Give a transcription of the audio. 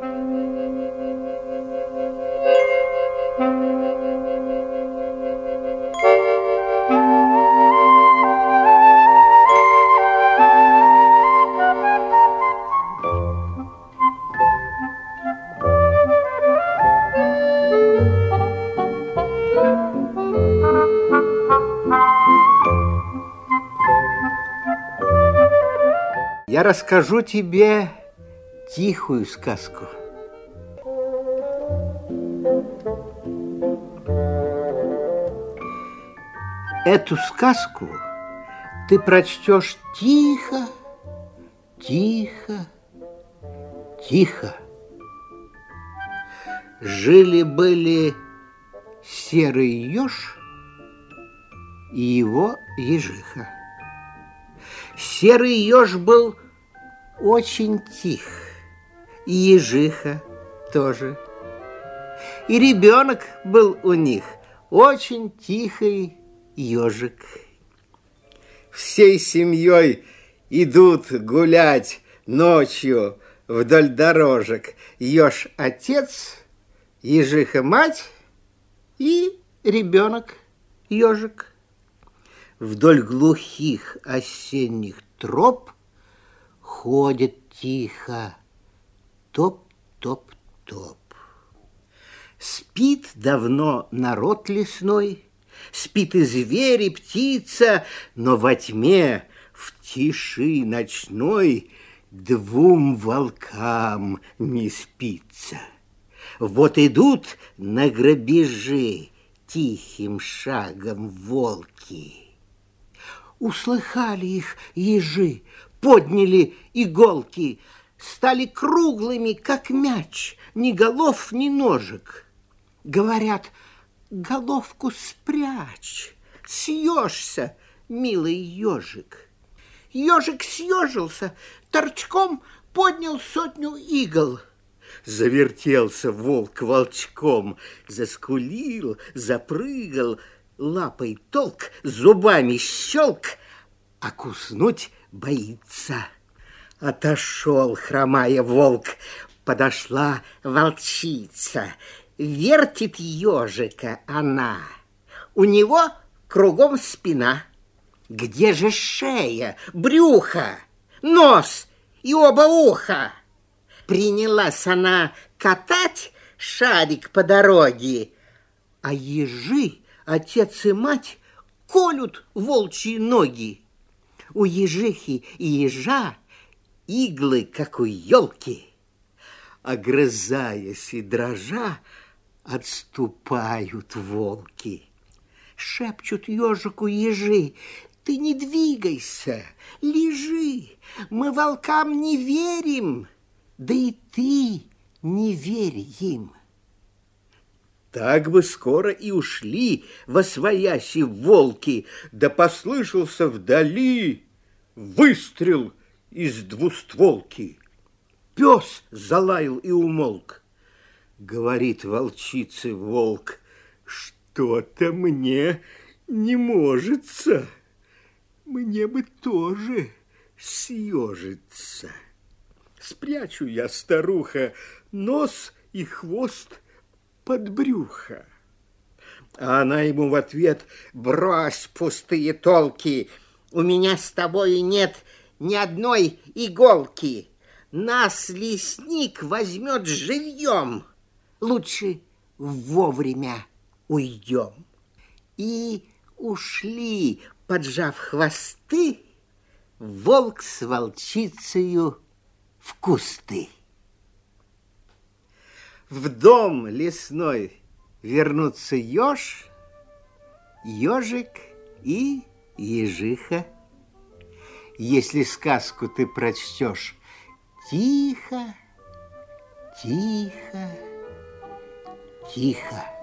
Я расскажу тебе тихую сказку. Эту сказку ты прочтешь тихо, тихо, тихо. Жили-были серый еж и его ежиха. Серый еж был очень тих, и ежиха тоже. И ребенок был у них очень тихий ежик. Всей семьей идут гулять ночью вдоль дорожек еж отец, ежиха мать и ребенок ежик. Вдоль глухих осенних троп ходит тихо топ-топ-топ. Спит давно народ лесной, спит и зверь, и птица, но во тьме, в тиши ночной двум волкам не спится. Вот идут на грабежи тихим шагом волки. Услыхали их ежи, подняли иголки, стали круглыми, как мяч, ни голов, ни ножек. Говорят: головку спрячь, съешься, милый ежик. Ежик съежился, торчком поднял 100 игл. Завертелся волк волчком, заскулил, запрыгал, лапой толк, зубами щелк, а куснуть боится. Отошел, хромая, волк. Подошла волчица. Вертит ежика она. У него кругом спина. Где же шея, брюхо, нос и оба уха? Принялась она катать шарик по дороге, а ежи, отец и мать, колют волчьи ноги. У ежихи и ежа иглы, как у елки. Огрызаясь и дрожа, отступают волки. Шепчут ежику ежи: ты не двигайся, лежи, мы волкам не верим, да и ты не верь им. Так бы скоро и ушли восвояси волки, да послышался вдали выстрел из двустволки. Пес залаял и умолк. Говорит волчице волк: что-то мне не можется, мне бы тоже съежиться. Спрячу я, старуха, нос и хвост под брюхо. А она ему в ответ: брось пустые толки, у меня с тобой нет ни одной иголки. Нас лесник возьмет живьем, лучше вовремя уйдем. И ушли, поджав хвосты, волк с волчицею в кусты. В дом лесной вернутся еж, ежик и ежиха. Если сказку ты прочтешь тихо, тихо, тихо.